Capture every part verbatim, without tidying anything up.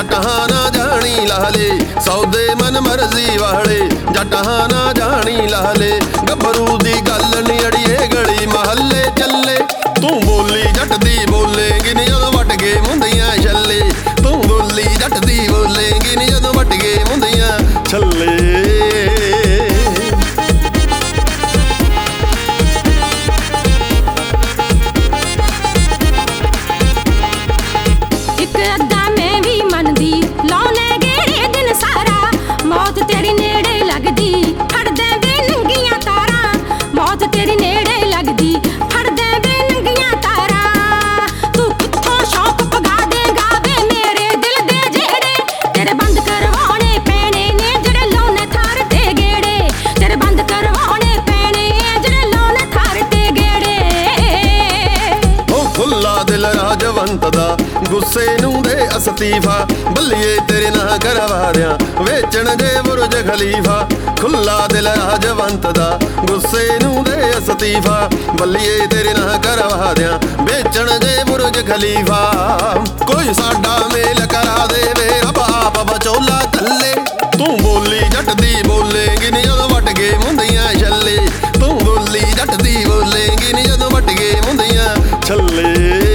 जटां ना जानी लाले सौदे मन मर्जी वाले जटां ना जानी लाले गभरू दी गल नी अड़िए गली महल्ले चले तू बोली जट दी बोलेगी नी जदों वट गए मुंदियां छल्ले तू बोली जट दी बोलेगी नी जदों वट गए मुंदियां छल्ले दिल राजवंत दा गुस्से नूं दे अस्तीफा बल्लिए तेरे ना करवा दियां वेचण जे बुरज खलीफा खुला दिल राजवंत दा गुस्से नूं दे अस्तीफा बल्लिए तेरे ना करवा दियां वेचण जे बुरज खलीफा कोई साडा मेल करा दे वे रब आप बचौला थल्ले तू बोली जट दी बोलेगी नी जदों वट गए मुंदियां छल्ले तू बोली जट दी बोलेगी नी जदों वट गए मुंदियां छल्ले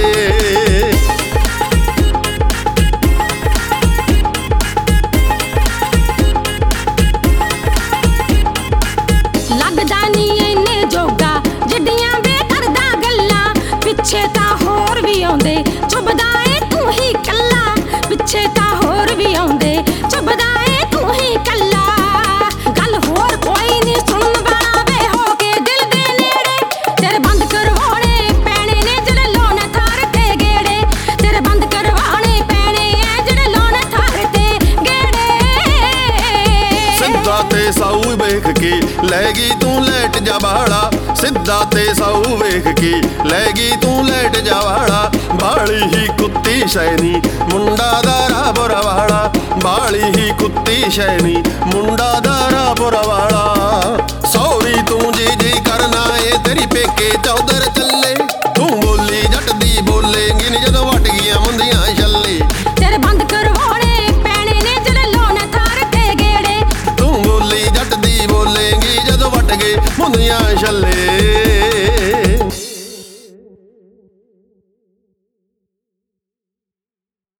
पिछे तां होर भी आउंदे चुभदा ए तू ही कल्ला पिछे तां होर भी आउंदे चुभदा ए तू ही कल्ला गल होर कोई नहीं सुनन वाला वे हो के दिल दे नेड़े तेरे बंद करवाने पैणे ने जेड़े लोने थार ते गेड़े तेरे बंद करवाने पैणे ए जेड़े लोने थार ते गेड़े सिद्धा ते साऊ वेख के लैगी तू लैट जा बाड़ा सिद्धा ते साऊ वेख के लैगी तू लैट जा वाड़ा बाली ही कुत्ती शैनी मुंडा दारा बुरवाड़ा बाली ही कुत्ती शैनी मुंडा दारा बुरवाड़ा सौरी तू जी जी करना ए तेरी पेके चौधर चले तू बोली जट दी बोलेगी नी जदों वट गईयां मुंदियां छल्ले तेरे बंद करवाने पैणे ने जेड़े लोने थार ते गेड़े तू बोली जट दी बोलेगी जदों वट गए मुंदियां छल्ले।